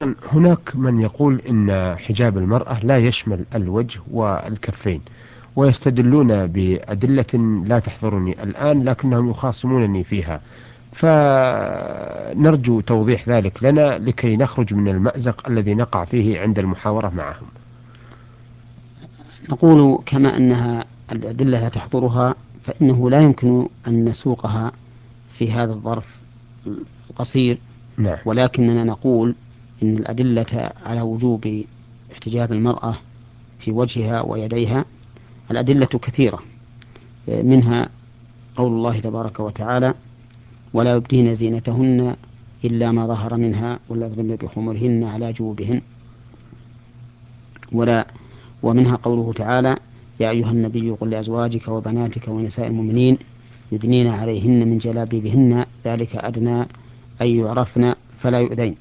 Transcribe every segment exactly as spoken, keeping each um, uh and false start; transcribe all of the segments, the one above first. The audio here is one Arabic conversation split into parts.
هناك من يقول إن حجاب المرأة لا يشمل الوجه والكفين، ويستدلون بأدلة لا تحضرني الآن لكنهم يخاصمونني فيها، فنرجو توضيح ذلك لنا لكي نخرج من المأزق الذي نقع فيه عند المحاورة معهم. نقول كما أنها الأدلة لا تحضرها، فإنه لا يمكن أن نسوقها في هذا الظرف القصير، نعم. ولكننا نقول إن الأدلة على وجوب احتجاب المرأة في وجهها ويديها الأدلة كثيرة، منها قول الله تبارك وتعالى: ولا يبدين زينتهن إلا ما ظهر منها وليضربن بخمرهن على جوبهن. ولا ومنها قوله تعالى: يا أيها النبي قل لأزواجك وبناتك ونساء المؤمنين يدنين عليهن من جلابيبهن ذلك أدنى أن يعرفن فلا يؤذين.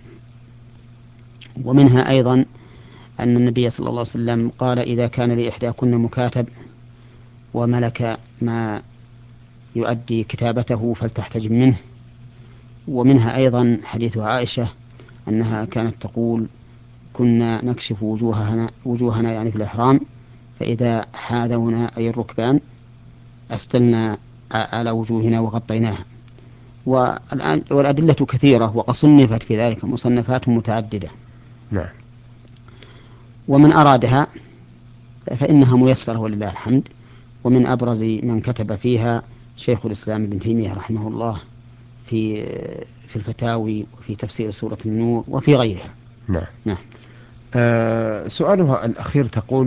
ومنها أيضا أن النبي صلى الله عليه وسلم قال: إذا كان لإحداكن مكاتب وملك ما يؤدي كتابته فلتحتجب منه. ومنها أيضا حديث عائشة أنها كانت تقول: كنا نكشف وجوهنا, وجوهنا يعني في الإحرام، فإذا حاذونا أي الركبان أسدلنا على وجوهنا وغطيناها. والآن والأدلة كثيرة، وقد صنفت في ذلك مصنفات متعددة، نعم. ومن أرادها فإنها ميسرة ولله الحمد. ومن أبرز من كتب فيها شيخ الإسلام ابن تيمية رحمه الله في في الفتاوي وفي تفسير سورة النور وفي غيرها. نعم. نعم. آه سؤالها الأخير تقول: